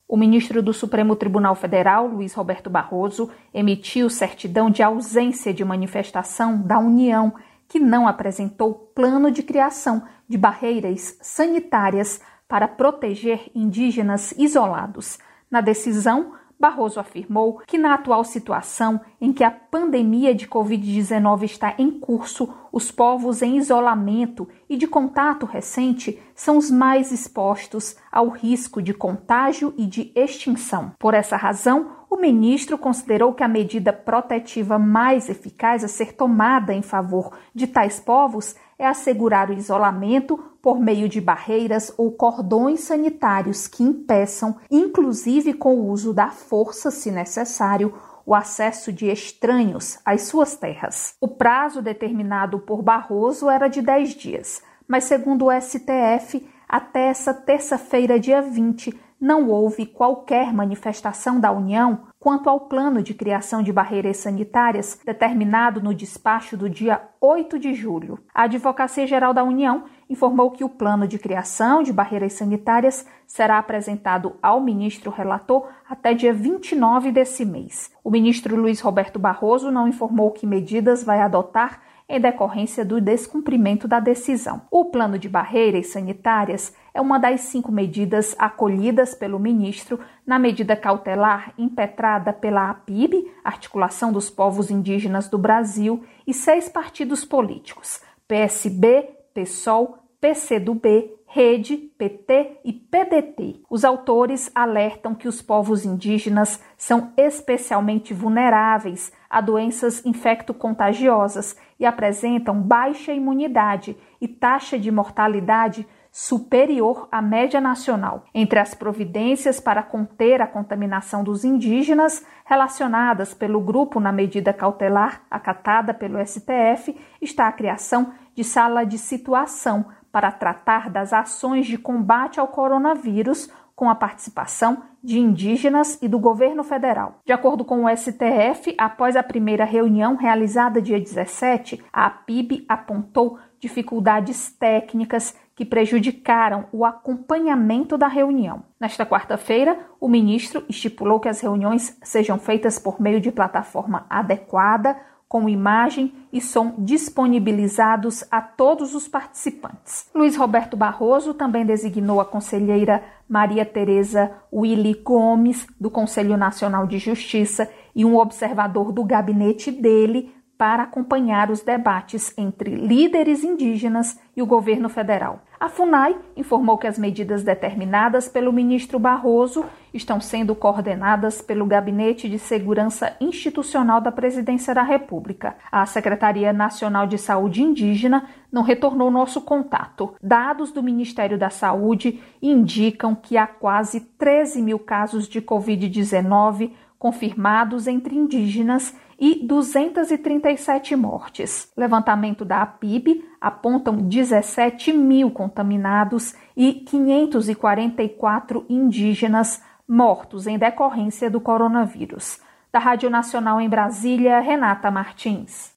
O ministro do Supremo Tribunal Federal, Luiz Roberto Barroso, emitiu certidão de ausência de manifestação da União, que não apresentou plano de criação de barreiras sanitárias para proteger indígenas isolados. Na decisão, Barroso afirmou que na atual situação em que a pandemia de Covid-19 está em curso, os povos em isolamento e de contato recente são os mais expostos ao risco de contágio e de extinção. Por essa razão, o ministro considerou que a medida protetiva mais eficaz a ser tomada em favor de tais povos é assegurar o isolamento por meio de barreiras ou cordões sanitários que impeçam, inclusive com o uso da força, se necessário, o acesso de estranhos às suas terras. O prazo determinado por Barroso era de 10 dias, mas segundo o STF, até essa terça-feira, dia 20, não houve qualquer manifestação da União quanto ao plano de criação de barreiras sanitárias determinado no despacho do dia 8 de julho. A Advocacia Geral da União informou que o plano de criação de barreiras sanitárias será apresentado ao ministro relator até dia 29 desse mês. O ministro Luiz Roberto Barroso não informou que medidas vai adotar em decorrência do descumprimento da decisão. O plano de barreiras sanitárias é uma das 5 medidas acolhidas pelo ministro na medida cautelar impetrada pela APIB, Articulação dos Povos Indígenas do Brasil, e 6 partidos políticos, PSB, PSOL, PCdoB, Rede, PT e PDT. Os autores alertam que os povos indígenas são especialmente vulneráveis a doenças infecto-contagiosas e apresentam baixa imunidade e taxa de mortalidade superior à média nacional. Entre as providências para conter a contaminação dos indígenas relacionadas pelo grupo na medida cautelar acatada pelo STF está a criação de sala de situação para tratar das ações de combate ao coronavírus com a participação de indígenas e do governo federal. De acordo com o STF, após a primeira reunião realizada dia 17, a APIB apontou dificuldades técnicas que prejudicaram o acompanhamento da reunião. Nesta quarta-feira, o ministro estipulou que as reuniões sejam feitas por meio de plataforma adequada, com imagem e som disponibilizados a todos os participantes. Luiz Roberto Barroso também designou a conselheira Maria Tereza Willy Gomes, do Conselho Nacional de Justiça, e um observador do gabinete dele para acompanhar os debates entre líderes indígenas e o governo federal. A FUNAI informou que as medidas determinadas pelo ministro Barroso estão sendo coordenadas pelo Gabinete de Segurança Institucional da Presidência da República. A Secretaria Nacional de Saúde Indígena não retornou nosso contato. Dados do Ministério da Saúde indicam que há quase 13 mil casos de Covid-19 confirmados entre indígenas e 237 mortes. Levantamento da APIB apontam 17 mil contaminados e 544 indígenas mortos em decorrência do coronavírus. Da Rádio Nacional em Brasília, Renata Martins.